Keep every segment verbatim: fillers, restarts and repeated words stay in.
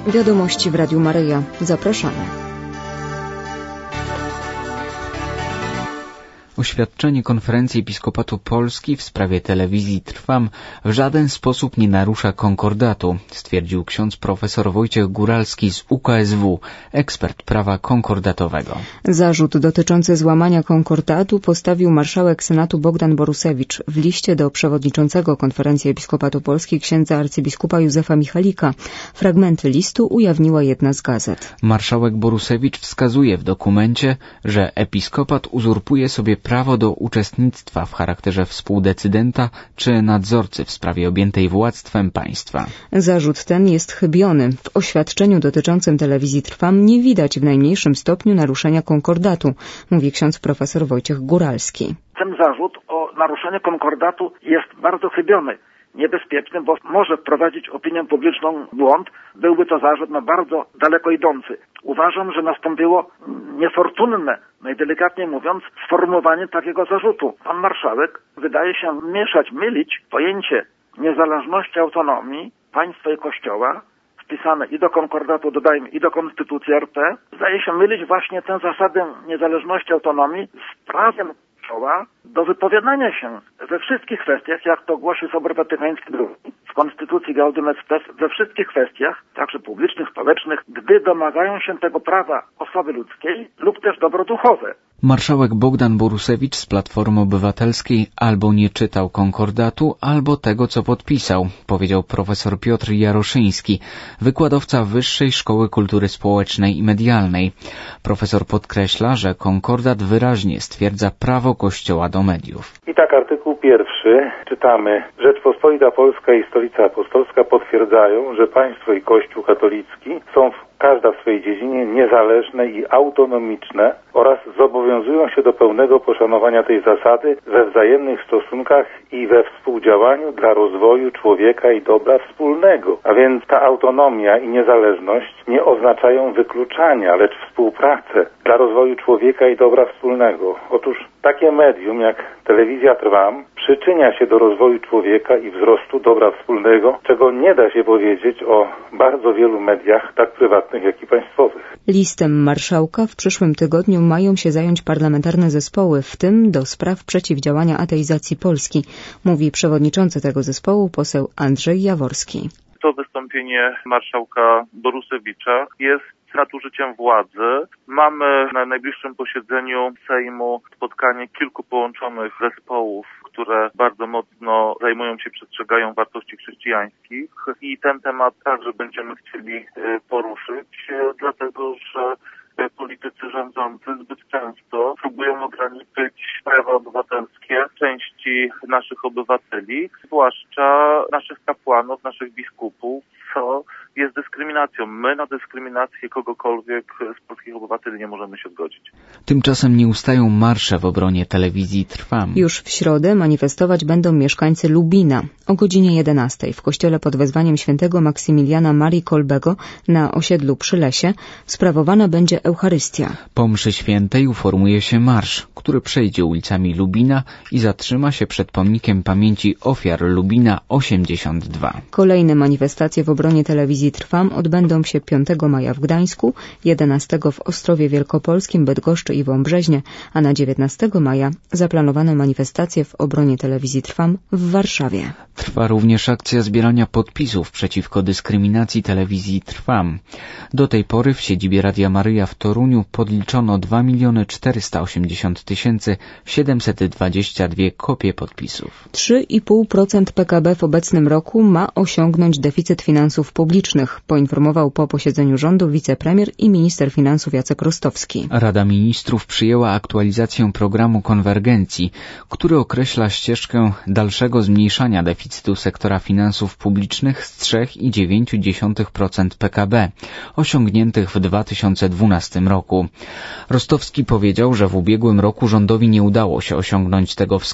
Wiadomości w Radiu Maryja. Zapraszamy. Oświadczenie Konferencji Episkopatu Polski w sprawie telewizji Trwam w żaden sposób nie narusza konkordatu, stwierdził ksiądz profesor Wojciech Góralski z U K S W, ekspert prawa konkordatowego. Zarzut dotyczący złamania konkordatu postawił marszałek Senatu Bogdan Borusewicz w liście do przewodniczącego Konferencji Episkopatu Polski księdza arcybiskupa Józefa Michalika. Fragmenty listu ujawniła jedna z gazet. Marszałek Borusewicz wskazuje w dokumencie, że episkopat uzurpuje sobie prawo do uczestnictwa w charakterze współdecydenta czy nadzorcy w sprawie objętej władztwem państwa. Zarzut ten jest chybiony. W oświadczeniu dotyczącym telewizji Trwam nie widać w najmniejszym stopniu naruszenia konkordatu, mówi ksiądz profesor Wojciech Góralski. Ten zarzut o naruszeniu konkordatu jest bardzo chybiony, niebezpieczny, bo może wprowadzić opinię publiczną w błąd. Byłby to zarzut no, bardzo daleko idący. Uważam, że nastąpiło niefortunne, najdelikatniej mówiąc, sformułowanie takiego zarzutu. Pan marszałek wydaje się mieszać, mylić pojęcie niezależności, autonomii państwa i Kościoła, wpisane i do konkordatu, dodajmy, i do Konstytucji R P. Zdaje się mylić właśnie tę zasadę niezależności, autonomii z prawem Kościoła do wypowiadania się we wszystkich kwestiach, jak to głosi Sobór Watykański drugi, w Konstytucji Gaudium et Spes, we wszystkich kwestiach, także publicznych, społecznych, gdy domagają się tego prawa osoby ludzkiej lub też dobro duchowe. Marszałek Bogdan Borusewicz z Platformy Obywatelskiej albo nie czytał konkordatu, albo tego, co podpisał, powiedział profesor Piotr Jaroszyński, wykładowca Wyższej Szkoły Kultury Społecznej i Medialnej. Profesor podkreśla, że konkordat wyraźnie stwierdza prawo Kościoła do mediów. I tak artykuł pierwszy czytamy: Rzeczpospolita Polska i Stolica Apostolska potwierdzają, że państwo i Kościół katolicki są w każda w swojej dziedzinie niezależne i autonomiczne oraz zobowiązują się do pełnego poszanowania tej zasady we wzajemnych stosunkach i we współdziałaniu dla rozwoju człowieka i dobra wspólnego. A więc ta autonomia i niezależność nie oznaczają wykluczania, lecz współpracę dla rozwoju człowieka i dobra wspólnego. Otóż takie medium jak telewizja Trwam przyczynia się do rozwoju człowieka i wzrostu dobra wspólnego, czego nie da się powiedzieć o bardzo wielu mediach, tak prywatnych, jak i państwowych. Listem marszałka w przyszłym tygodniu mają się zająć parlamentarne zespoły, w tym do spraw przeciwdziałania ateizacji Polski, mówi przewodniczący tego zespołu poseł Andrzej Jaworski. To wystąpienie marszałka Borusewicza jest nadużyciem władzy. Mamy na najbliższym posiedzeniu Sejmu spotkanie kilku połączonych zespołów, które bardzo mocno zajmują się, przestrzegają wartości chrześcijańskich i ten temat także będziemy chcieli poruszyć, dlatego że politycy rządzący zbyt często próbują ograniczyć prawa obywatelskie części naszych obywateli, zwłaszcza naszych kapłanów, naszych biskupów, co jest dyskryminacją. My na dyskryminację kogokolwiek z polskich obywateli nie możemy się zgodzić. Tymczasem nie ustają marsze w obronie telewizji Trwam. Już w środę manifestować będą mieszkańcy Lubina. O godzinie jedenastej w kościele pod wezwaniem świętego Maksymiliana Marii Kolbego na osiedlu przy Lesie sprawowana będzie Eucharystia. Po mszy świętej uformuje się marsz, który przejdzie ulicami Lubina i zatrzyma się przed pomnikiem pamięci ofiar Lubina osiemdziesiąt dwa. Kolejne manifestacje w obronie telewizji Trwam odbędą się piątego maja w Gdańsku, jedenastego w Ostrowie Wielkopolskim, Bydgoszczy i Wąbrzeźnie, a na dziewiętnastego maja zaplanowano manifestacje w obronie telewizji Trwam w Warszawie. Trwa również akcja zbierania podpisów przeciwko dyskryminacji telewizji Trwam. Do tej pory w siedzibie Radia Maryja w Toruniu podliczono dwa miliony czterysta osiemdziesiąt tysięcy siedemset dwadzieścia dwie kopie podpisów. trzy i pół procent P K B w obecnym roku ma osiągnąć deficyt finansów publicznych, poinformował po posiedzeniu rządu wicepremier i minister finansów Jacek Rostowski. Rada Ministrów przyjęła aktualizację programu konwergencji, który określa ścieżkę dalszego zmniejszania deficytu sektora finansów publicznych z trzy i dziewięć dziesiątych procent P K B, osiągniętych w dwa tysiące dwunastym roku. Rostowski powiedział, że w ubiegłym roku rządowi nie udało się osiągnąć tego wskaźnika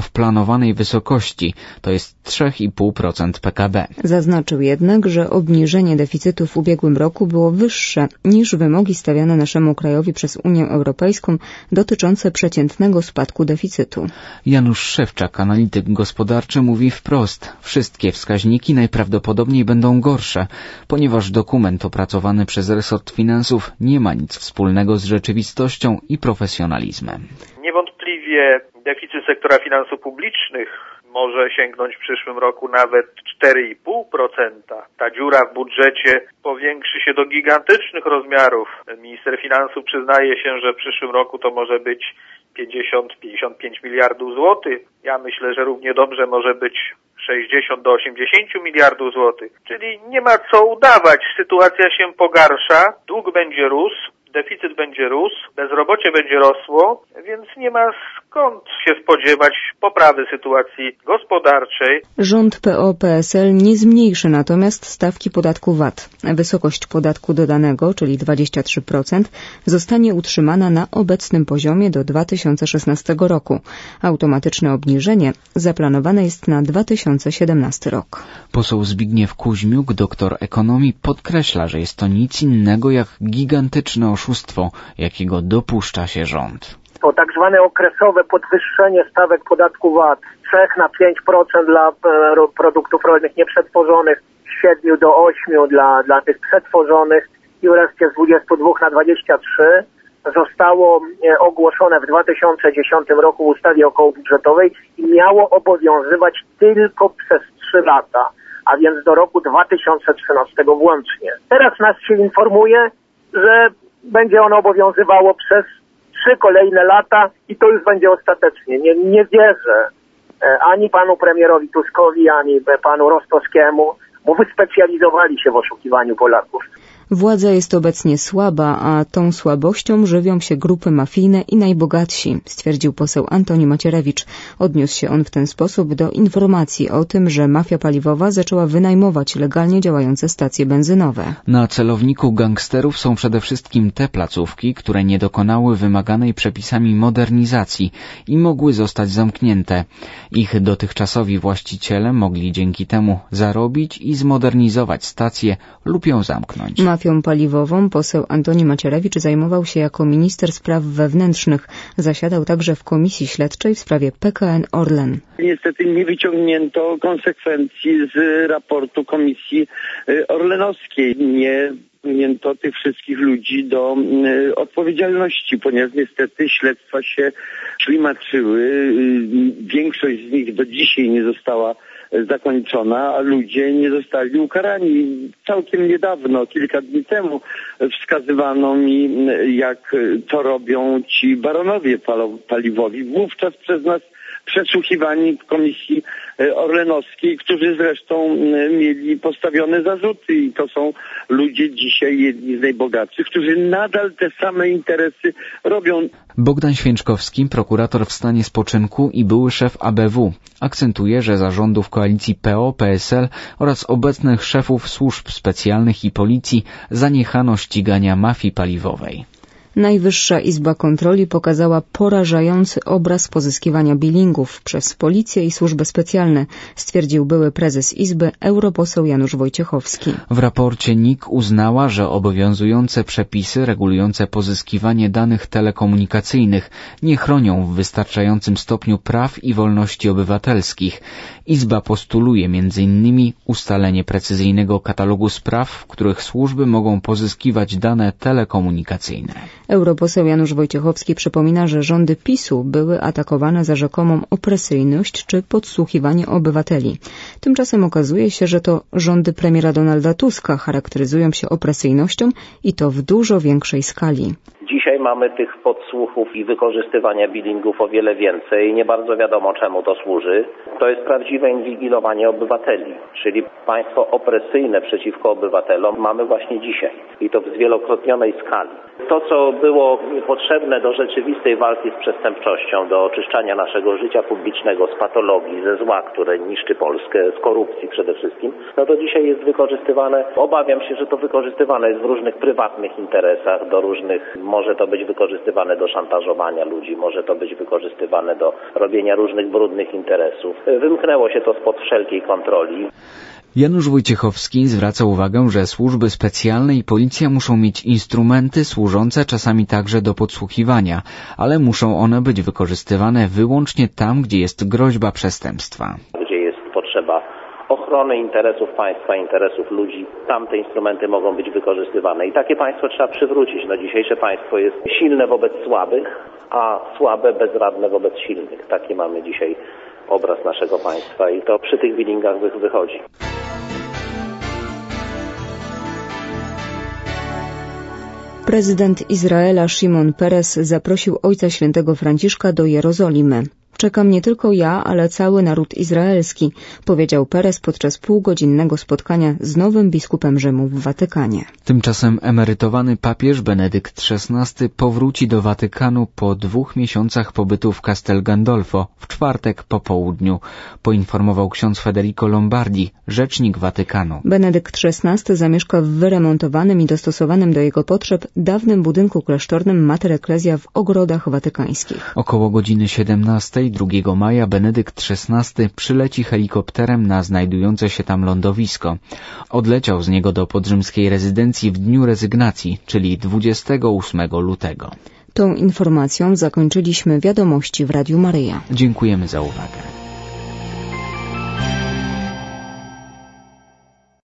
w planowanej wysokości, to jest trzy i pół procent P K B. Zaznaczył jednak, że obniżenie deficytu w ubiegłym roku było wyższe niż wymogi stawiane naszemu krajowi przez Unię Europejską dotyczące przeciętnego spadku deficytu. Janusz Szewczak, analityk gospodarczy, mówi wprost: wszystkie wskaźniki najprawdopodobniej będą gorsze, ponieważ dokument opracowany przez resort finansów nie ma nic wspólnego z rzeczywistością i profesjonalizmem. Niewątpliwie deficyt sektora finansów publicznych może sięgnąć w przyszłym roku nawet cztery i pół procent. Ta dziura w budżecie powiększy się do gigantycznych rozmiarów. Minister finansów przyznaje się, że w przyszłym roku to może być pięćdziesiąt do pięćdziesięciu pięciu miliardów złotych. Ja myślę, że równie dobrze może być sześćdziesiąt do osiemdziesięciu miliardów złotych. Czyli nie ma co udawać. Sytuacja się pogarsza, dług będzie rósł, deficyt będzie rósł, bezrobocie będzie rosło, więc nie ma skąd się spodziewać poprawy sytuacji gospodarczej. Rząd P O P S L nie zmniejszy natomiast stawki podatku V A T. Wysokość podatku dodanego, czyli dwadzieścia trzy procent, zostanie utrzymana na obecnym poziomie do dwa tysiące szesnastego roku. Automatyczne obniżenie zaplanowane jest na dwa tysiące siedemnasty rok. Poseł Zbigniew Kuźmiuk, doktor ekonomii, podkreśla, że jest to nic innego jak gigantyczne oszustwo, jakiego dopuszcza się rząd. To tak zwane okresowe podwyższenie stawek podatku V A T z trzech na pięć procent dla e, produktów rolnych nieprzetworzonych, z siedmiu do ośmiu dla, dla tych przetworzonych i wreszcie z dwudziestu dwóch na dwadzieścia trzy zostało e, ogłoszone w dwa tysiące dziesiątym roku w ustawie okołobudżetowej i miało obowiązywać tylko przez trzy lata, a więc do roku dwa tysiące trzynastego włącznie. Teraz nas się informuje, że będzie ono obowiązywało przez trzy kolejne lata i to już będzie ostatecznie. Nie, nie wierzę ani panu premierowi Tuskowi, ani panu Rostowskiemu, bo wyspecjalizowali się w oszukiwaniu Polaków. Władza jest obecnie słaba, a tą słabością żywią się grupy mafijne i najbogatsi, stwierdził poseł Antoni Macierewicz. Odniósł się on w ten sposób do informacji o tym, że mafia paliwowa zaczęła wynajmować legalnie działające stacje benzynowe. Na celowniku gangsterów są przede wszystkim te placówki, które nie dokonały wymaganej przepisami modernizacji i mogły zostać zamknięte. Ich dotychczasowi właściciele mogli dzięki temu zarobić i zmodernizować stację lub ją zamknąć. Mafią paliwową poseł Antoni Macierewicz zajmował się jako minister spraw wewnętrznych. Zasiadał także w komisji śledczej w sprawie P K N Orlen. Niestety nie wyciągnięto konsekwencji z raportu komisji orlenowskiej. Nie wyciągnięto tych wszystkich ludzi do y, odpowiedzialności, ponieważ niestety śledztwa się ślimaczyły. Y, większość z nich do dzisiaj nie została zakończona, a ludzie nie zostali ukarani. Całkiem niedawno, kilka dni temu wskazywano mi, jak to robią ci baronowie paliwowi, wówczas przez nas przesłuchiwani w komisji orlenowskiej, którzy zresztą mieli postawione zarzuty i to są ludzie dzisiaj jedni z najbogatszych, którzy nadal te same interesy robią. Bogdan Święczkowski, prokurator w stanie spoczynku i były szef A B W, akcentuje, że za rządów koalicji P O P S L oraz obecnych szefów służb specjalnych i policji zaniechano ścigania mafii paliwowej. Najwyższa Izba Kontroli pokazała porażający obraz pozyskiwania billingów przez policję i służby specjalne, stwierdził były prezes Izby, europoseł Janusz Wojciechowski. W raporcie N I K uznała, że obowiązujące przepisy regulujące pozyskiwanie danych telekomunikacyjnych nie chronią w wystarczającym stopniu praw i wolności obywatelskich. Izba postuluje między innymi ustalenie precyzyjnego katalogu spraw, w których służby mogą pozyskiwać dane telekomunikacyjne. Europoseł Janusz Wojciechowski przypomina, że rządy PiSu były atakowane za rzekomą opresyjność czy podsłuchiwanie obywateli. Tymczasem okazuje się, że to rządy premiera Donalda Tuska charakteryzują się opresyjnością i to w dużo większej skali. Dzisiaj mamy tych podsłuchów i wykorzystywania billingów o wiele więcej. Nie bardzo wiadomo, czemu to służy. To jest prawdziwe inwigilowanie obywateli, czyli państwo opresyjne przeciwko obywatelom mamy właśnie dzisiaj i to w zwielokrotnionej skali. To, co było potrzebne do rzeczywistej walki z przestępczością, do oczyszczania naszego życia publicznego z patologii, ze zła, które niszczy Polskę, z korupcji przede wszystkim, no to dzisiaj jest wykorzystywane, obawiam się, że to wykorzystywane jest w różnych prywatnych interesach, do różnych może Może to być wykorzystywane do szantażowania ludzi, może to być wykorzystywane do robienia różnych brudnych interesów. Wymknęło się to spod wszelkiej kontroli. Janusz Wojciechowski zwraca uwagę, że służby specjalne i policja muszą mieć instrumenty służące czasami także do podsłuchiwania, ale muszą one być wykorzystywane wyłącznie tam, gdzie jest groźba przestępstwa. Gdzie jest potrzeba ochrony interesów państwa, interesów ludzi, tam te instrumenty mogą być wykorzystywane. I takie państwo trzeba przywrócić. No, dzisiejsze państwo jest silne wobec słabych, a słabe, bezradne wobec silnych. Taki mamy dzisiaj obraz naszego państwa i to przy tych billingach wychodzi. Prezydent Izraela Szymon Peres zaprosił Ojca Świętego Franciszka do Jerozolimy. Czekam nie tylko ja, ale cały naród izraelski, powiedział Peres podczas półgodzinnego spotkania z nowym biskupem Rzymu w Watykanie. Tymczasem emerytowany papież Benedykt szesnasty powróci do Watykanu po dwóch miesiącach pobytu w Castel Gandolfo w czwartek po południu, poinformował ksiądz Federico Lombardi, rzecznik Watykanu. Benedykt szesnasty zamieszka w wyremontowanym i dostosowanym do jego potrzeb dawnym budynku klasztornym Mater Ecclesia w ogrodach watykańskich. Około godziny siedemnastej drugiego maja Benedykt szesnasty przyleci helikopterem na znajdujące się tam lądowisko. Odleciał z niego do podrzymskiej rezydencji w dniu rezygnacji, czyli dwudziestego ósmego lutego. Tą informacją zakończyliśmy wiadomości w Radiu Maryja. Dziękujemy za uwagę.